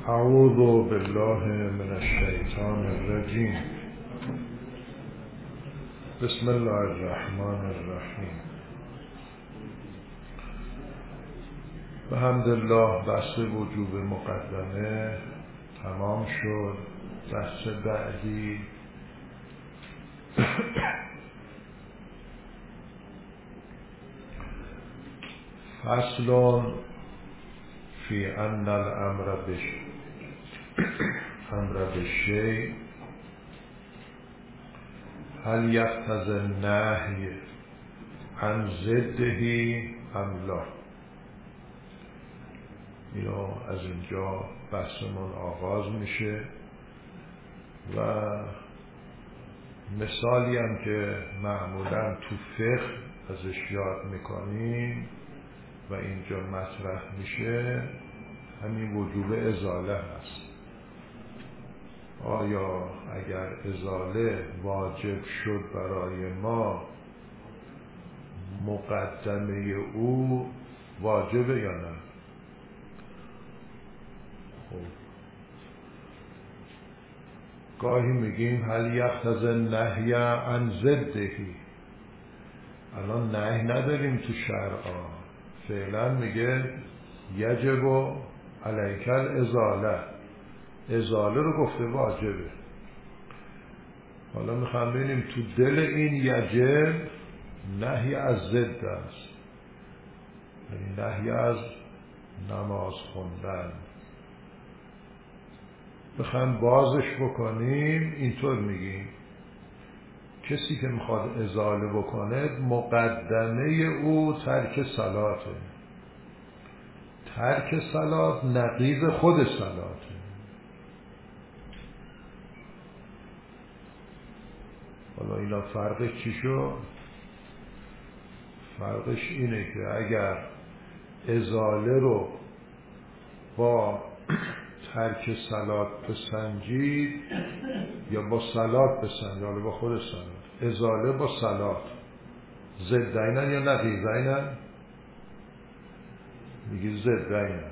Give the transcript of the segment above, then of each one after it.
اعوذ بالله من الشیطان الرجیم. بسم الله الرحمن الرحیم. بحمدالله بحث وجوب مقدمه تمام شد. بحث بعدی فصل فی ان الامر بالشیء هل یقتضی النهی عن ضده ام لا. اینو از اینجا بحثمون آغاز میشه و مثالی هم که معمولا تو فقه ازش یاد میکنیم و اینجا مطرح میشه همین وجوب ازاله هست. آیا اگر ازاله واجب شد برای ما مقدمه او واجبه یا نه؟ خب گاهی میگیم هل یقتضی النهی عن ضده. الان نهی نداریم تو شرع، فعلا میگه یجب علیک الازاله. ازاله رو گفته واجبه. حالا میخوام ببینیم تو دل این یجب نهی از ضد است، یعنی نهی از نماز خوندن. بخوام بازش بکنیم اینطور میگیم کسی که میخواد ازاله بکنه مقدمه او ترک صلاته. ترک صلات نقیض خود صلاته. حالا اینا فرقش چی شد؟ فرقش اینه که اگر ازاله رو با ترک صلات بسنجید یا با صلات بسنجید، حالا با خود صلات، ازاله با صلات ضدینن یا نقیضینن؟ میگی ضدینن.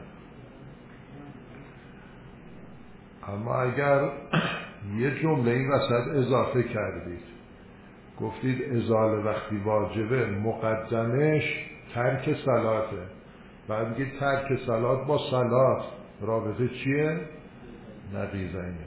اما اگر یه جمله این وسط اضافه کردید، گفتید ازاله وقتی واجبه مقدمش ترک صلاته، بعد میگید ترک صلات با صلات رابطه چیه؟ نقیضینه.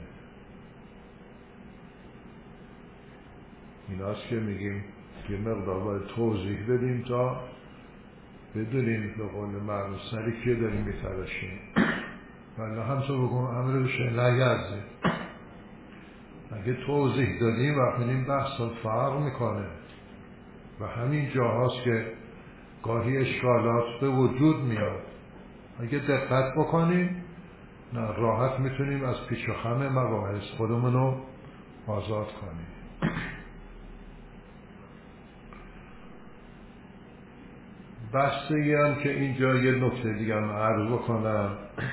ایناست که میگیم یه مقدار باید توضیح بدیم تا بدونیم به قول معروف سری که داریم میتراشیم. ولی همسا بکنم همه بشه نگرزیم. اگه توضیح دادیم و کنیم بحثا فرق میکنه و همین جاهاست که گاهی اشکالات به وجود میاد. اگه دقت بکنیم نه راحت میتونیم از پیچ و خم مباحث خودمونو آزاد کنیم. بحثی هم که اینجا یه نکته دیگه هم عرض بکنم،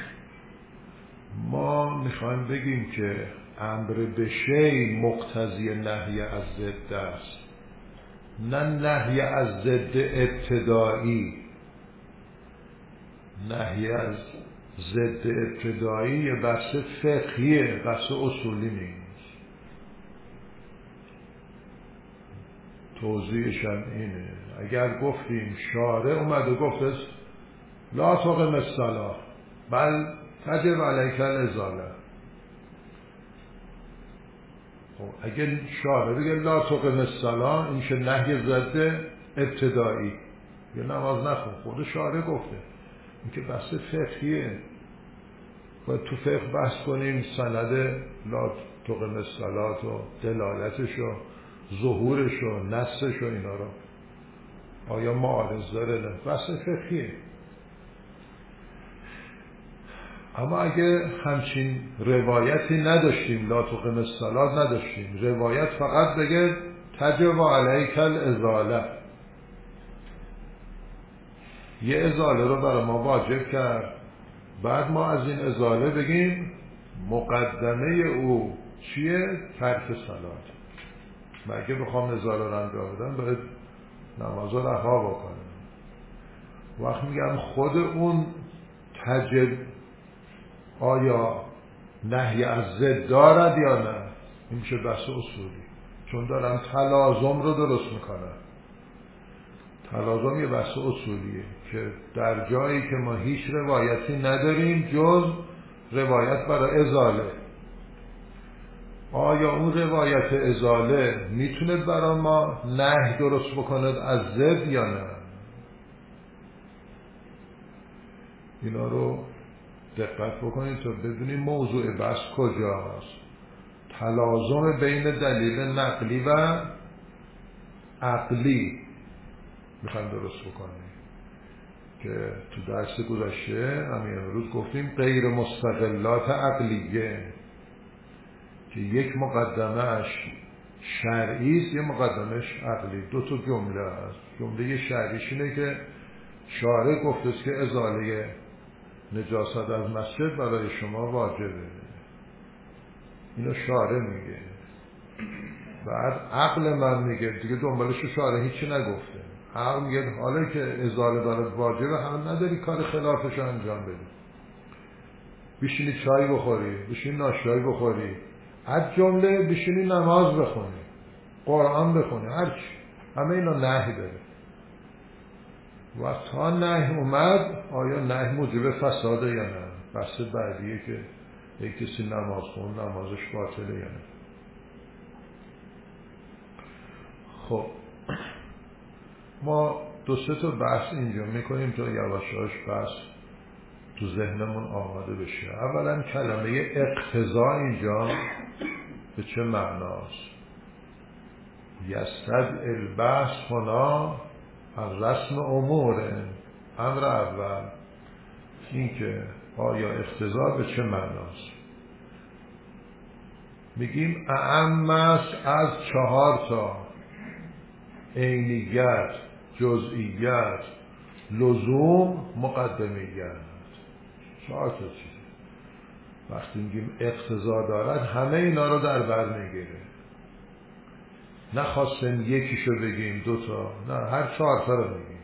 ما میخوایم بگیم که امر به شیء مقتضی نهی از ضد است، نه نهی از ضد ابتدایی. نهی از ضد ابتدایی یه بحث فقهیه، بحث اصولی نیست. توضیحش هم اینه، اگر گفتیم شارع اومد و گفت لا تقم الصلاة بل تجب علیک الازاله، خب اگه شارع بگه لا تقم الصلاة این شه نهی ضد ابتدایی، یه نماز نخون، خود شارع گفته. این که بحث فقهیه، باید تو فقه بحث کنیم سند لا تقم الصلاة و دلالتش و ظهورش و نصش و اینا رو آیا معارض داره؟ نه، بحث فقهیه. اما اگه همچین روایتی نداشتیم، لا تقم الصلاة نداشتیم، روایت فقط بگه تجب علیک الازاله، یه ازاله رو برای ما واجب کرد، بعد ما از این ازاله بگیم مقدمه او چیه؟ ترک صلات. مگه بخوام ازاله رو انجام بدم باید نماز رو رها بکنم. وقت میگم خود اون تجب آیا نهی از ضد دارد یا نه؟ این میشه بحث اصولی، چون دارم تلازم رو درست میکنم. تلازم یه بحث اصولیه که در جایی که ما هیچ روایتی نداریم جز روایت برای ازاله، آیا اون روایت ازاله میتونه برای ما نهی درست بکند از ضد یا نه؟ اینا رو دقت بکنید تا بدونید موضوع بحث کجاست. تلازم بین دلیل نقلی و عقلی میخوایم درست بکنیم که تو درس گذشته همین امروز گفتیم غیر مستقلات عقلیه که یک مقدمش شرعی است، یه مقدمش عقلی. دو تا جمله است. جمله شرعیش اینه که شارع گفته است که ازاله نجاست از مسجد برای شما واجبه، اینو شارع میگه. بعد عقل من میگه دیگه دنبالش شارع هیچی نگفته، عقل میگه حالا که ازاله برات واجبه هم نداری کار خلافش انجام بدی، بشینی چای بخوری، بشینی ناشتایی بخوری، از جمله بشینی نماز بخونی، قرآن بخونی، هرچی، همه اینا نهی داره. و تا نهی اومد آیا نهی موجب فساده یا نه؟ بحث بعدیه که یک کسی نماز خون نمازش باطله یا نه. خب ما دو سه تا بحث اینجا میکنیم تا یواشاش بحث تو ذهنمون آماده بشه. اولا کلمه اقتضا اینجا به چه معناست؟ یستد البحث هنا الرسم امور. امر اول این که آیا اقتضا به چه معناست؟ میگیم اعم است از 4 تا: عینیت، جزئیت، لزوم، مقدمیت. 4 تا چیز. وقتی میگیم اقتضا دارد همه اینا رو در بر میگیره، نخواستیم یکیشو بگیم 2 تا، نه هر 4 تا رو میگیم.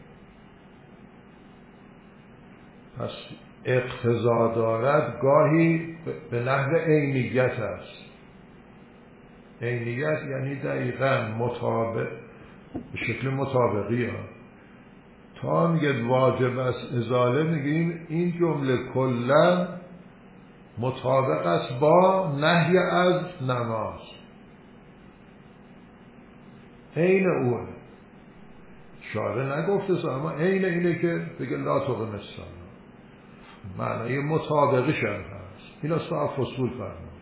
پس اقتضا دارد گاهی به نحو عینیت است. عینیت یعنی دقیقاً مطابق، به شکل مطابقی ها. تا میگه واجب است ازاله میگیم این جمله کلا مطابق است با نهی از نماز، عین اوه. شارع نگفته اما عین اینه که بگه لا تقم الصلاة، معنای مطابقش هم هست. این اصلا فصول فرمان.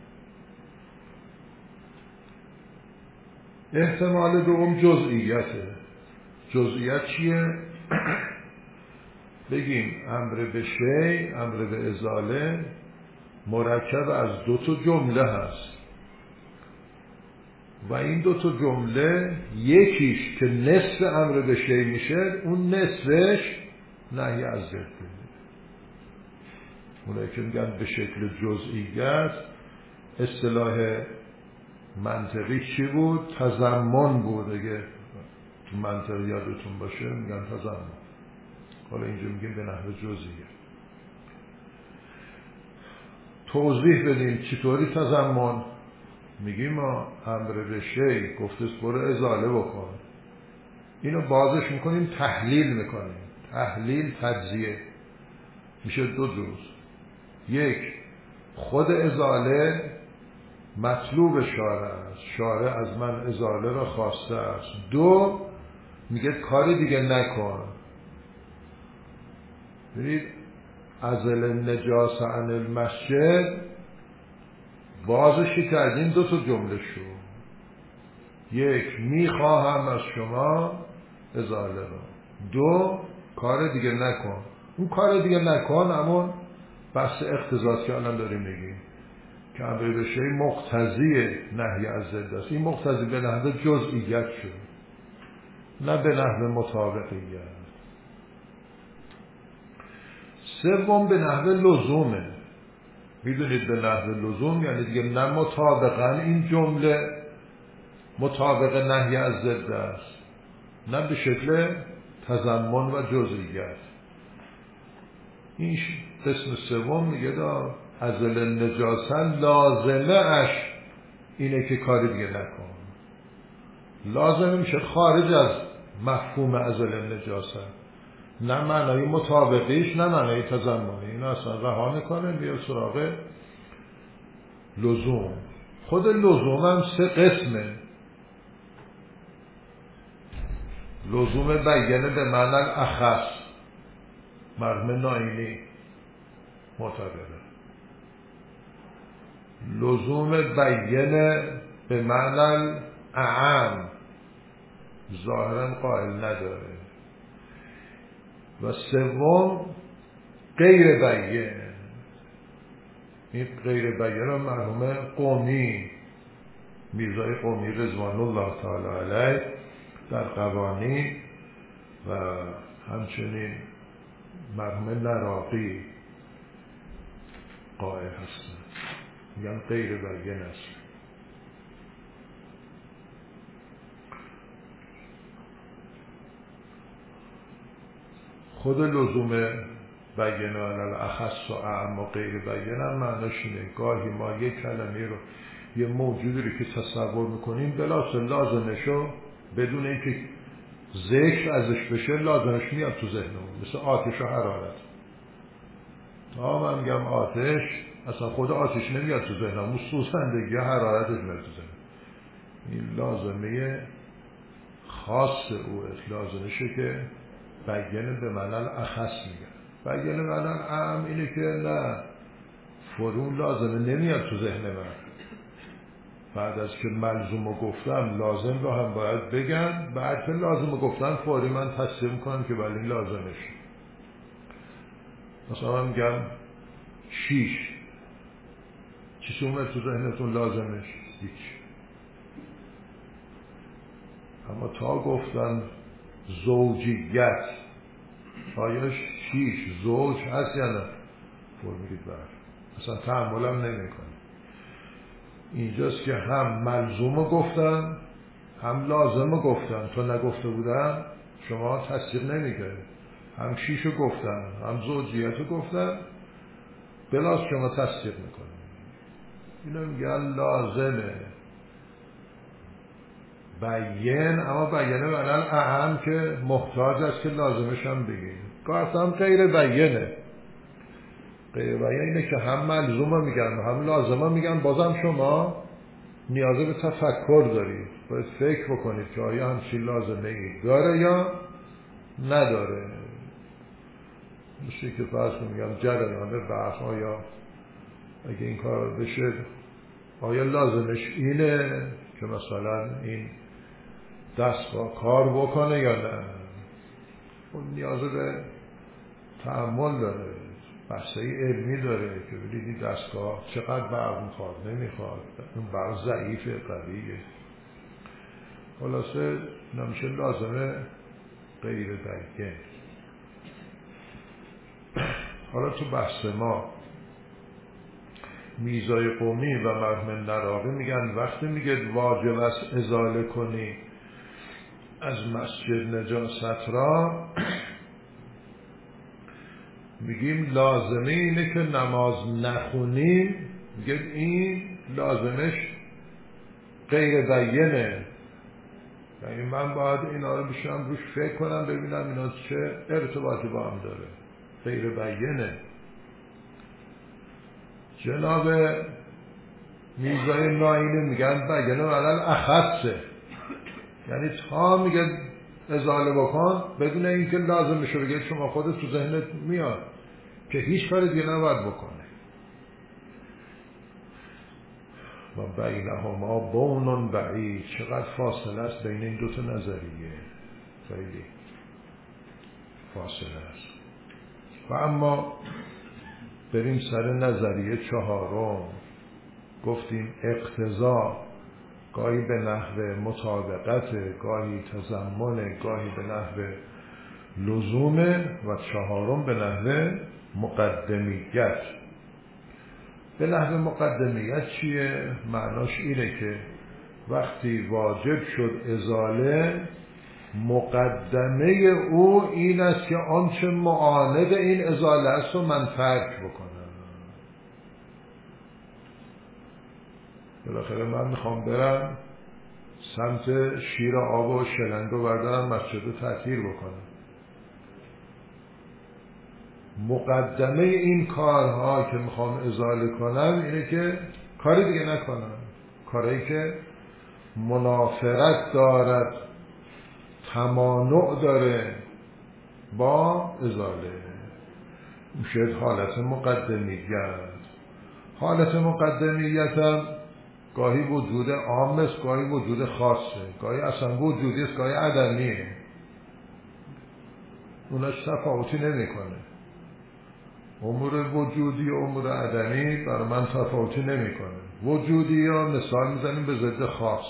احتمال دوم جزئیته. جزئیت چیه؟ بگیم امر به شیء، امر به ازاله مرکب از 2 تا جمله هست و این 2 تا جمله یکیش که نصف امر به شیء میشه، اون نصفش نهی از ضد. اونایی که میگن به شکل جزئیت، اصطلاح منطقی چی بود؟ تضمن بود. اگه تو منطق یادتون باشه میگن تضمن، حالا اینجا میگیم به نحو جزئیت. توضیح بدیم چطوری تضمن؟ میگیم ما امر به شیء گفته است برو ازاله بکن، اینو بازش میکنیم تحلیل میکنیم. تحلیل تجزیه میشه 2 جزء. یک، خود ازاله مطلوب شارع است، شارع از من ازاله را خواسته است. 2، میگه کار دیگه نکن. ببینید ازل النجاس عن المسجد بازشی کردیم 2 تا جمله شو. 1، میخواهم از شما ازاله را. 2، کار دیگه نکن. اون کار دیگه نکن اما بحث اقتضاست که الان داریم میگیم که امر به شیء مقتضی نهی از ضد است. این مقتضی به نحو جزئیت شد، نه به نحو مطابقیت. 3 به نحو لزومه. میدونید به نحو لزوم یعنی دیگه نه مطابقاً این جمله مطابق نهی از ضد است، نه به شکل تضمن و جزئیت. این قسم 3 میگه ازل نجاسن لازمه اش اینه که کاری دیگه نکن. لازمه میشه خارج از مفهوم ازل نجاسن، نه معنای مطابقیش نه معنای تضمنی، این اصلا رها میکنه میره سراغ لزوم. خود لزوم هم 3 قسمه. لزوم بیانه به معنی اخص، مرحوم ناینی معتبره. لزوم بیانه به معنی اعم، ظاهرا قائل نداره. و سوم غیر بیان. این غیر بیان مرحوم قمی، میرزای قمی رضوان الله تعالی علیه در قوانین و همچنین مرحوم نراقی قائل هستند، میگن غیر بیان است. خود لزوم بیان علل اخص و اعم و غیر بیان هم معناش اینه گاهی ما یک کلمه رو، یه موجودی رو که تصور میکنیم بلافاصله لازمشو بدون اینکه ذکر ازش بشه لازمش میاد تو ذهنمون، مثل آتش و حرارت. تا من میگم آتش، اصلا خود آتش نمیاد تو ذهنمون، سوزندگی یا حرارتش میاد تو ذهنمون. این لازمه خاص او، لازمشه که بیان به معنی اخص میگن. بیان به معنی اعم اینه که نه فرون لازمه نمیاد تو ذهن من، بعد از که ملزومو گفتم لازم رو هم باید بگم، بعد که لازمو گفتم فوری من تصدیق میکنم که ولی لازمش. مثلا من میگم 6 چیزی اومد تو ذهنتون لازمش؟ هیچ. اما تا گفتم زوجیت، آیا 6 زوج هست یا نه؟ فور میگید بر، اصلا تحملم نمی کنی. اینجاست که هم ملزوم گفتم هم لازم گفتم، تا نگفته بودم شما تصدیق نمی کنید. هم 6 گفتم هم زوجیت گفتم، بلاس شما تصدیق میکنید. اینو میگن لازمه بیان، اما بیانه معنی اهم که محتاج است که لازمش هم بگیم. گفتم غیر بیانه. غیر بیان اینه که هم ملزومه میگن هم لازمه میگن، بازم شما نیاز به تفکر دارید، باید فکر بکنید که آیا همچین لازمه ای داره یا نداره. مثل که فرض میگم جریان بحث، آیا اگه این کار بشه آیا لازمش اینه که مثلا این دستگاه کار بکنه یا نه. اون نیاز به تأمل داره، بحثه علمی داره که ببینید این دستگاه چقدر برق میخواد نمیخواد، اون برق ضعیفه قویه. خلاصه نمیشه لازمه غیر بیان. حالا تو بحث ما میرزای قمی و مرحوم نراقی میگن وقتی میگه واجب است ازاله کنی از مسجد نجاست را، میگیم لازمه اینه که نماز نخونیم، میگه این لازمش غیر بیانه. یعنی من باید اینا رو بشم روش فکر کنم ببینم اینا چه ارتباطی با هم داره. غیر بیانه. جناب میرزای ناینی میگن بیانه ولل اخصه، یعنی تا میگه ازاله بکن بدون اینکه لازمشو بگه شما خودت تو ذهنت میاد که هیچ کار دیگه نباید بکنه. و بینهما بون بعید، چقدر فاصله است بین این دوتا نظریه، خیلی فاصله است. و اما بریم سر نظریه 4. گفتیم اقتضا گاهی به نحو مطابقت، گاهی تضمن، گاهی به نحو لزومه، و 4 به نحو مقدمیت. به نحو مقدمیت چیه؟ معناش اینه که وقتی واجب شد ازاله، مقدمه او این است که آنچه معاند این ازاله است رو من ترک بکنم. بالاخره من میخوام برم سمت شیر آب و شلنگ رو بردارم مسجد رو تعطیل بکنم. مقدمه این کارها که میخوام ازاله کنم اینه که کاری دیگه نکنم، کاری که منافرت دارد، تمانع داره با ازاله، میشه حالت مقدمیت. حالت مقدمیت هم گاهی وجود عام است، گاهی وجود خاصه، گاهی اصلا وجودی است، گاهی عدمیه. اونش تفاوتی نمیکنه. امور وجودی و امور عدمی برای من تفاوتی نمیکنه. وجودی ها مثال میزنیم به ضد خاص،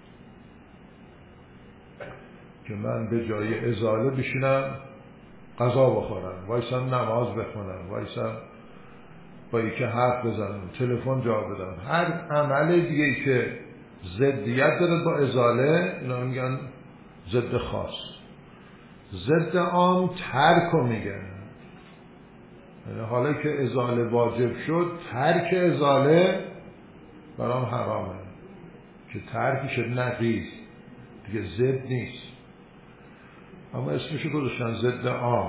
که من به جای ازاله بشینم غذا بخورم، وایسم نماز بخونم، وایسم با یکی حرف بزنم، تلفن جواب بدم، هر عمل دیگه که ضدیت داره با ازاله اینا میگن ضد خاص. ضد عام ترک رو میگن. یعنی حالا که ازاله واجب شد، ترک ازاله برام حرامه، که ترکش نقیض دیگه، ضد نیست، اما اسمشو گذاشتن ضد عام.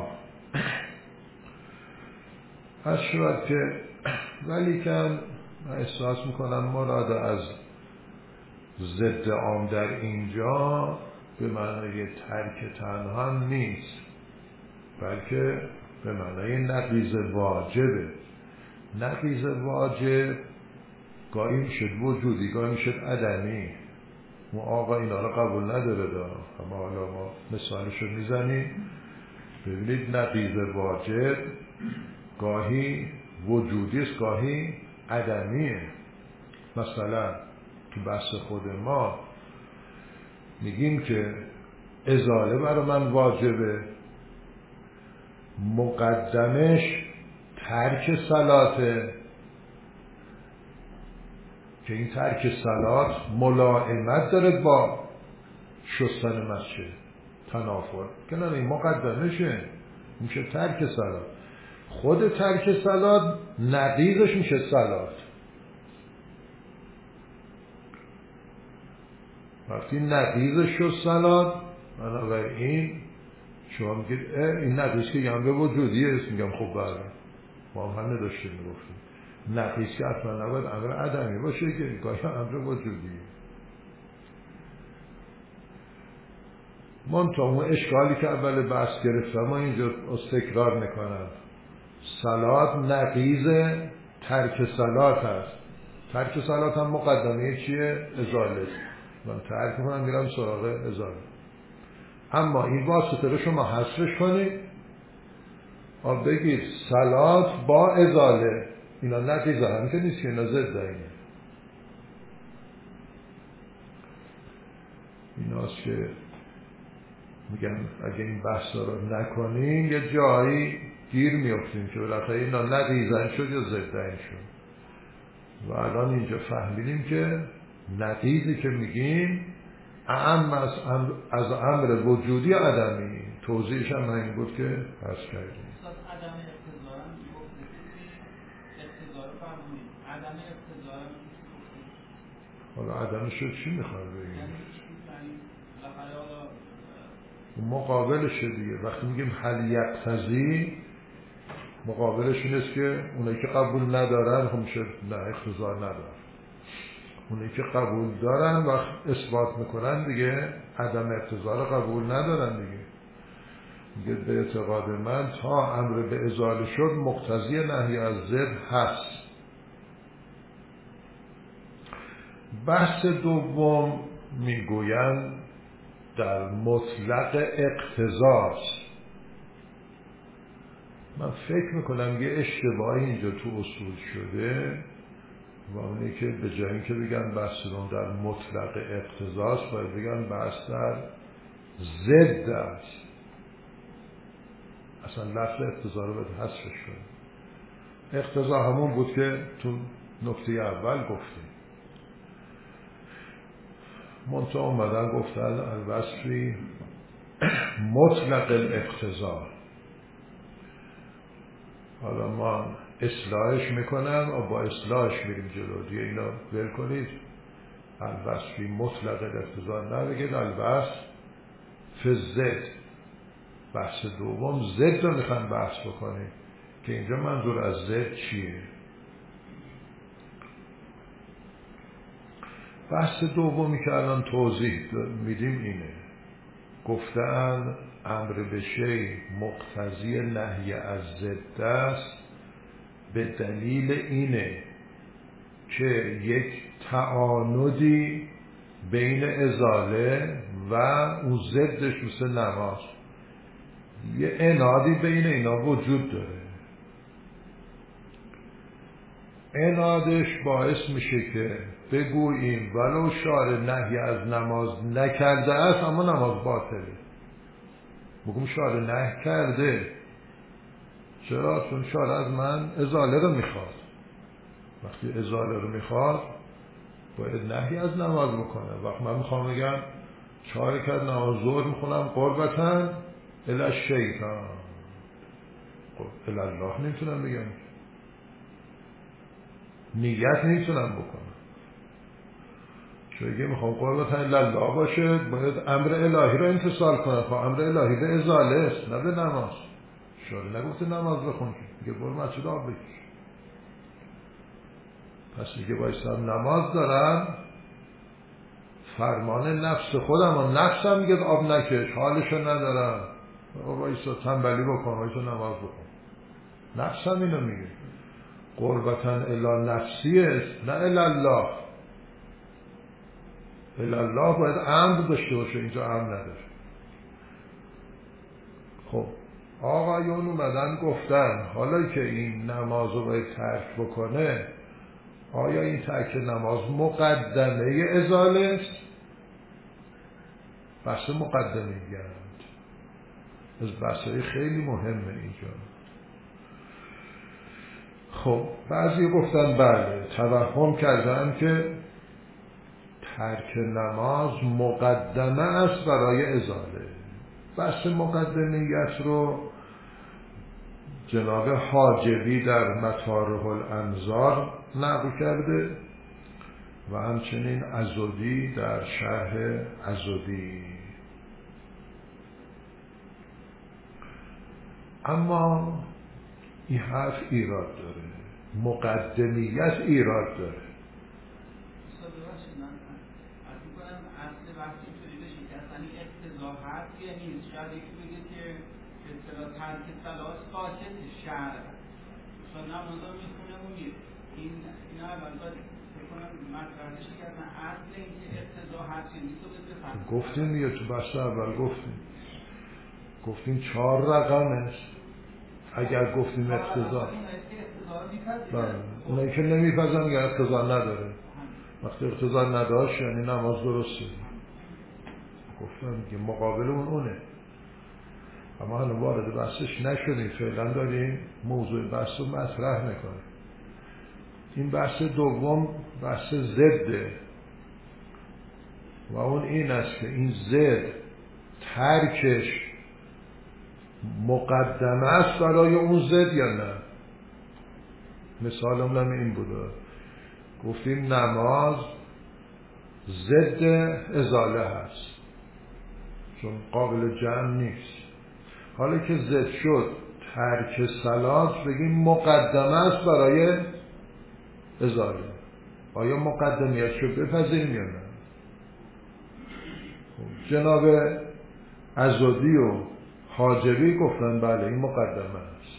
پس شد که ولی که من احساس میکنم مراد از ضد عام در اینجا به معنای ترک تنها نیست، بلکه به معنای نقیض واجبه. نقیض واجب گاهی میشد وجودی، گاهی میشد عدمی. ما آقا اینا رو قبول نداره دا، اما حالا ما مثالش رو میزنیم. ببینید نقیض واجب گاهی وجودی است، گاهی عدمیه. مثلا تو بحث خود ما میگیم که ازاله برای من واجبه، مقدمش ترک صلاته، که این ترک صلات ملائمت داره با شستن مسجد، تنافر، که نه این مقدمشه، میشه ترک صلات. خود ترک صلات نقیضش میشه صلات. وقتی نقیضش شد صلات، بنابراین شما میگید این نقیض که یعنی به وجودی است. میگم خب بله، ما هم نداشتیم میگفتیم نقیض که اصلا نباید امر عدمی باشه، که گاهی امر وجودی. من تا اون اشکالی که اول بحث گرفتم ما اینجا تکرار میکنم، صلات نقیض ترک صلات هست. ترک صلات هم مقدمه چیه؟ ازاله. من ترک کنم میرم سراغ ازاله. اما این واسطه رو شما حذفش کنید و بگید صلات با ازاله، اینا نقیضه، هم که نیست که اینا ضد اینه. ایناست که میگن اگه این بحثا رو نکنیم یه جایی گیر میفتیم که بالاخره اینا نقیضن شد یا ضدن شد. و الان اینجا فهمیدیم که نقیضی که میگیم اعم از امر وجودی عدمی. توضیحش هم همین بود که عرض کردیم. عدم اقتضا هم اقتضا رو فرمودیم، عدم اقتضا هم حالا عدمش رو چی میخواد بگیم؟ یعنی مقابلشه دیگه. وقتی میگیم هل یقتضی، مقابلش این است که اونایی که قبول ندارن خب میشه نه اقتضا ندارن. اونایی که قبول دارن وقت اثبات میکنن دیگه عدم اقتضا رو قبول ندارن دیگه. میگه به اعتقاد من تا امر به ازاله شد مقتضی نهی از ضد هست. بحث دوم میگویند در مطلق اقتضاست. من فکر میکنم یه اشتباهی اینجا تو اصول شده و اونی که به جایی که بگن بحث در مطلق اقتضاست باید بگن بحث در ضد است. اصلا لفظ اقتضا رو باید حذفش کنیم. اقتضا همون بود که تو نکته اول گفتیم. منطقه اومدن گفتن الوصفی مطلق الاقتضا. حالا ما اصلاحش میکنم و با اصلاحش میریم جلو دیگه، اینا ول کنید. الوصف فی مطلق الاقتضا نبگید، الوصف فی ضد. بحث دوم ضد رو میخوان بحث بکنیم که اینجا منظور از ضد چیه. بحث دومی که الان توضیح میدیم اینه، گفتن امر به شیء مقتضی نهی از ضد است به دلیل اینه که یک تعاندی بین ازاله و اون ضدش مثل نماز، یه عنادی بین اینا وجود داره. عنادش باعث میشه که بگوییم ولو شارع نهی از نماز نکرده است اما نماز باطله. بگم شارع نهی کرده، چرا؟ چون شارع از من ازاله رو میخواد. وقتی ازاله رو میخواد باید نهی از نماز بکنه. وقتی من میخوام بگم 4 رکعت نماز ظهر میخونم قربتاً الی الشیطان، خب الی الله نمیتونم بگم، نیت نمیتونم بکنم. چون اگه میخوام قربتاً الی الله باشه باید امر الهی رو امتثال کنم. خب امر الهی به ازاله است نه به نماز. شارع نگفته نماز بخون، میگه برو مسجد آب بکش. پس میگه بایستم نماز دارم، فرمان نفس خودم و نفسم میگه آب نکش، حالشو ندارم، بایستا تنبلی بکن، بایستا نماز بکن. نفسم اینو میگه قربتاً الی نفسی است نه الی الله. الی الله باید امر داشته باشه، اینجا امر نداره. خب آقایون اومدن گفتن حالا که این نماز رو باید ترک بکنه، آیا این ترک نماز مقدمه ازاله است؟ بحث مقدمه گرد از بحثای خیلی مهمه اینجا. خب بعضی گفتن بله، توهم کردن که ترک نماز مقدمه است برای ازاله. بحث مقدمیت رو جناب حاجبی در مطارح الانظار نقل کرده و همچنین عضدی در شرح عضدی. اما این حرف ایراد داره، مقدمیت ایراد داره. اصل بحث اینطوری بشه که اصلا این اقتضا هست یا نیست. شاید یکی بگه که اصطلاح ترک صلات ساکت شرع، چون نماز ها میخونه و میره. اینا اول باید بکنم مطرح بشه که اصلا اصل این که اقتضا هست یا نیست رو بفرد. گفتیم یه تو بحث اول گفتیم 4 رقم است. اگر گفتیم اقتضا، اونایی که نمیپذن یا اقتضا نداره. وقتی اقتضا نداشت یعنی نماز درسته. گفتم که مقابل اونه. اما حالا وارد بحثش نشدیم، فعلا داریم موضوع بحث رو مطرح میکنیم. این بحث دوم بحث ضده و اون این است که این ضد ترکش مقدمه است برای اون ضد یا نه. مثالم هم این بوده، گفتیم نماز ضد ازاله هست چون قابل جمع نیست. حالا که ضد شد ترک صلات بگیم مقدمه است برای ازاله. آیا مقدمیت شد بپذیریم یا نه؟ جناب عضدی و حاجبی گفتن بله این مقدمه است.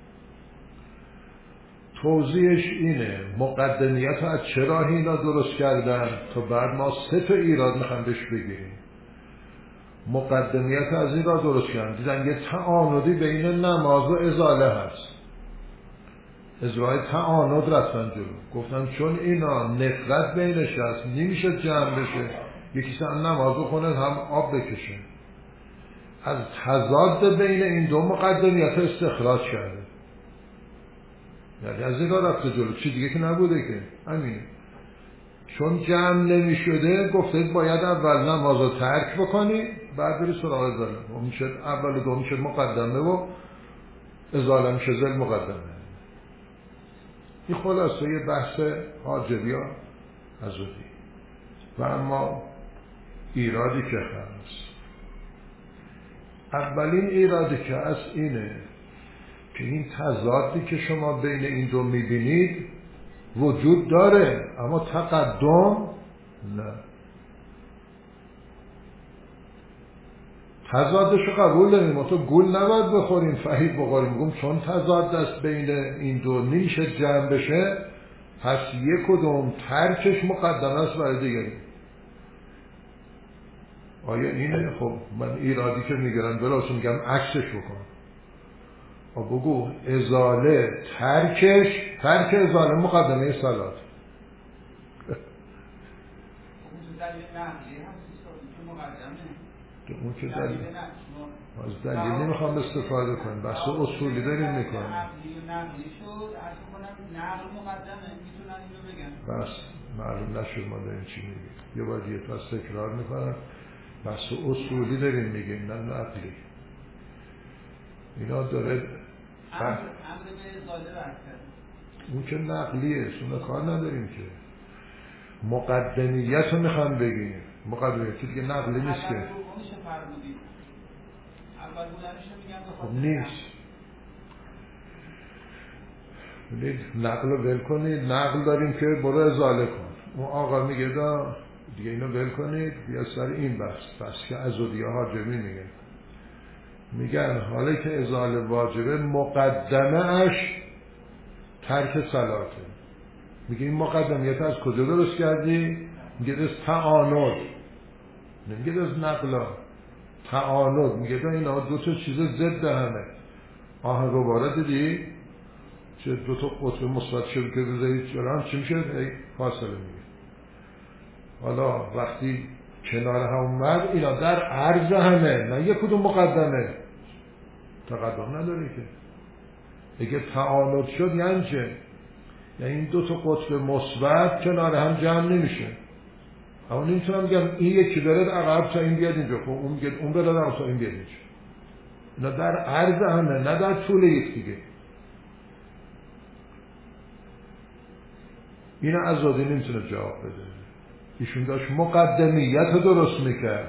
توضیحش اینه مقدمیت رو از چه راهی اینا درست کردن تا بعد ما 3 تا ایراد میخوام بهش بگیریم. مقدمیت از این راه درست کردن، دیدن یه تعاندی بین نماز و ازاله هست، ازرای تعاند رفتن جلو، گفتن چون اینا نفرت بینش هست نمیشه جمع بشه، یکی هم نماز بخونه هم آب بکشه، از تضاد بین این دو مقدمیت استخراج کرده. یعنی از این راه رفته جلو، چی دیگه که نبوده که همینه. چون جمع نمی شده گفته باید اول نماز رو ترک بکنی بعد بری سراغ ازاله. میشه اول و دو میشه مقدمه و ازاله میشه زل مقدمه. این خلاصه یه بحث حاجبی ها عضدی. و اما ایرادی که هست، اولین ایرادی که هست اینه که این تضادی که شما بین این دو میبینید وجود داره، اما تقدم نه. تضادشو قبول داریم، ما تو گول نباید بخوریم فریب بخوریم، میگم چون تضاد است بین این دو نمیشه جمع بشه، پس یک کدوم ترکش مقدم است برای دیگری. آیا اینه؟ خب من ایرادی که میگیرم بلاشون میگم عکسش بکن. بگو ازاله ترک ازاله مقدمه صلات. اون که دلیل از دلیل نمیخوام استفاده کنم، بحث اصولی داریم میکنم. بس معلوم نشد ما داریم چی میگیم، یه باید یه پس تکرار میکنم. بحث اصولی داریم میگیم، نه نقلی. اینا داره اون که نقلیه، اون کار نداریم که. مقدمیت رو میخوام بگیم، مقدمیت که دیگه نقلی نیست که. خب نیست. نقل رو ول کنید، نقل داریم که برو ازاله کن. اون آقا میگه دا دیگه اینو ول کنید، بیا سر این بحث که ازودیه حاجمی میگن حالا که ازاله واجبه مقدمه اش ترک صلاته. میگه این مقدمیت از کجا درست کردی؟ میگه از تعاند، نمیگه از نقلا، تعاند. میگه دا اینا دو تا چیز ضد همه. آهن رو باره دیدی؟ چه دو تا قطب مثبت شد که بذارید جلو هم چی میشه؟ فاصله میگه. حالا وقتی کنار هم اومد اینا در عرض همه، نه یک کدوم مقدمه، تقدم نداره که. اگه تعاند شد یعنی چه؟ یعنی این دو تا قطب مثبت کنار هم جمع نمیشه. اما نمیتونم بگم این یکی بره عقب تا این بیاد اینجا، خب اون بره عقب تا این بیاد اینجا. اینا در عرض همه، نه در طول یک دیگه. این ازادی نمیتونه جواب بده. ایشون داشت مقدمیت رو درست میکرد.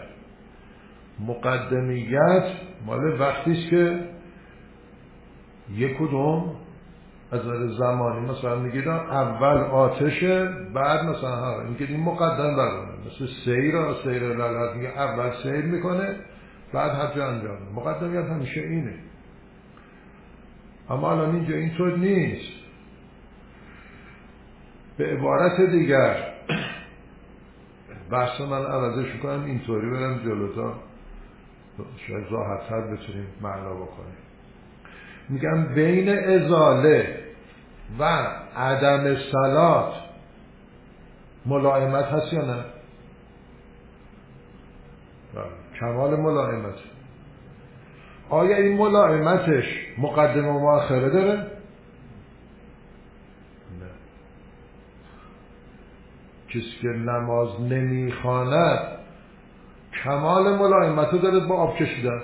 مقدمیت مال وقتیست که یک کدوم از زمانی مثلا میگید اول آتشه، بعد مثلا میگید این مقدم برونه، مثل سیر لالت میگه اول سیر میکنه بعد حج انجام. مقدمیت همیشه اینه. اما الان اینجا اینطور نیست. به عبارت دیگر بحث من عوضش کنم اینطوری برم جلو تا شاید راحت‌تر بتونیم معنا بکنیم. میگم بین ازاله و عدم صلات ملائمت هست یا نه؟ کمال ملائمت. آیا این ملائمتش مقدمه و مؤخره داره؟ کسی که نماز نمیخواند کمال ملائمت رو داره با آب کشیدن،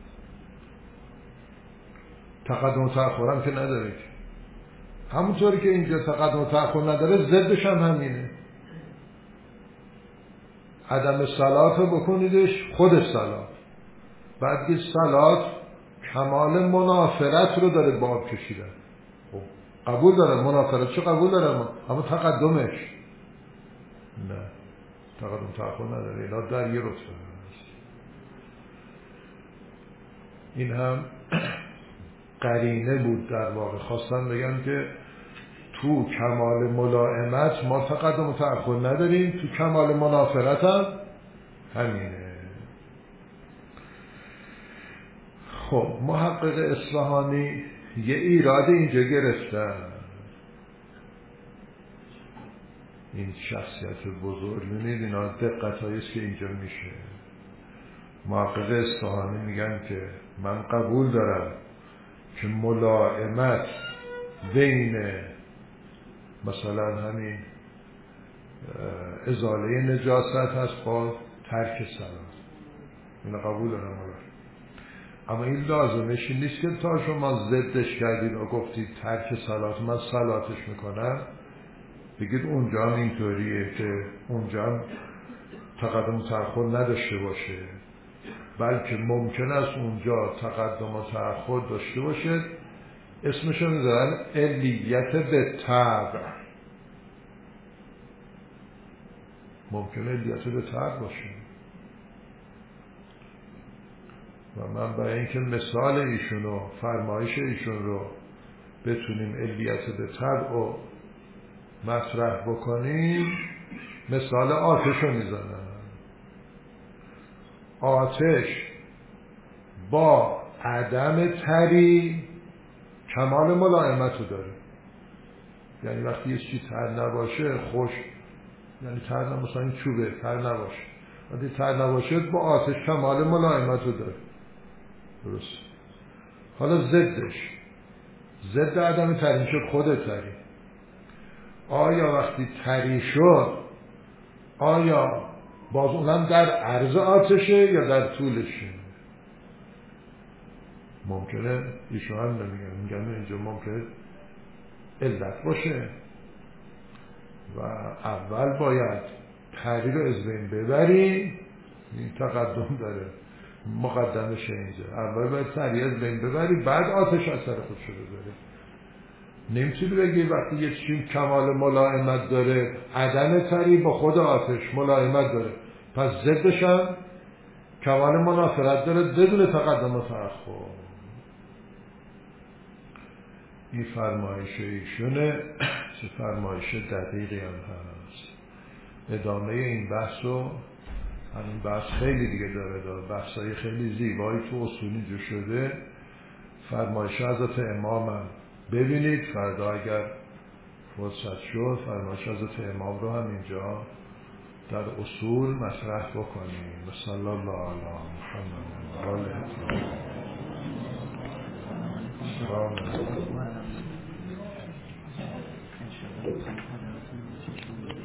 تقدم و تأخر هم که نداره. همونطوری که اینجا تقدم و تأخر نداره ضدش هم همینه. عدم صلات رو بکنیدش خود صلات، بعد که صلات کمال منافرت رو داره با آب کشیدن. خب قبول داره منافرت، چه قبول داره؟ اما تقدمش نه، تقدم تأخر نداره. اینا در یه رتبه هست. این هم قرینه بود در واقع. خواستم بگم که تو کمال ملائمت ما تقدم و تأخر نداریم، تو کمال منافرت هم همینه. خب محقق اصفهانی یه ایراد اینجا گرفتن. این شخصیت بزرگ می‌بینید، اینا دقت‌هاییست که اینجا میشه. محقق اصفهانی میگن که من قبول دارم که ملائمت بین مثلا همین ازاله نجاست هست با ترک صلات، اینو قبول دارم. اما این لازمش نیست که تا شما ضدش کردید و گفتید ترک صلات من صلاتش میکنم، بگید اونجا هم اینطوریه که اونجا هم تقدم و تأخر نداشته باشه، بلکه ممکن است اونجا تقدم و تأخر داشته باشه. اسمشو میذارن علیت به طبع. ممکنه علیت به طبع باشه و من برای اینکه مثال ایشون و فرمایش ایشون رو بتونیم علیت به طبع رو مطرح بکنیم مثال آتش رو میزنم. آتش با عدم تری کمال ملائمت رو داره. یعنی وقتی یه چیزی تر نباشه خوش، یعنی تر نباشه، مثلا این چوبه تر نباشه، وقتی تر نباشه با آتش کمال ملائمت رو داره. درست. حالا ضدش، ضد عدم تری میشه خود تری. آیا وقتی تری شد آیا باز اونم در عرض آتشه یا در طولشه؟ ممکنه ایشون هم میگن اینجا ممکنه علت باشه و اول باید تری رو از بین ببریم. این تقدم داره، مقدمش اینجا. اول باید تری از بین ببری بعد آتش اثر خودشو بذاره. نمیتونی بگی وقتی یه چیز کمال ملائمت داره عدم تری با خود آتش ملائمت داره پس ضدش هم کمال منافرت داره بدون تقدم و تأخر. این فرمایش ایشونه، چه فرمایش دقیقی هم هست. ادامه این بحث رو، همین بحث خیلی دیگه داره بحثای خیلی زیبایی تو اصولی جو شده. فرمایش حضرت امام هم ببینید فردا اگر فرصت شد فرمایش حضرت امام رو هم اینجا در اصول مطرح بکنیم. صلی الله علی محمد و آله.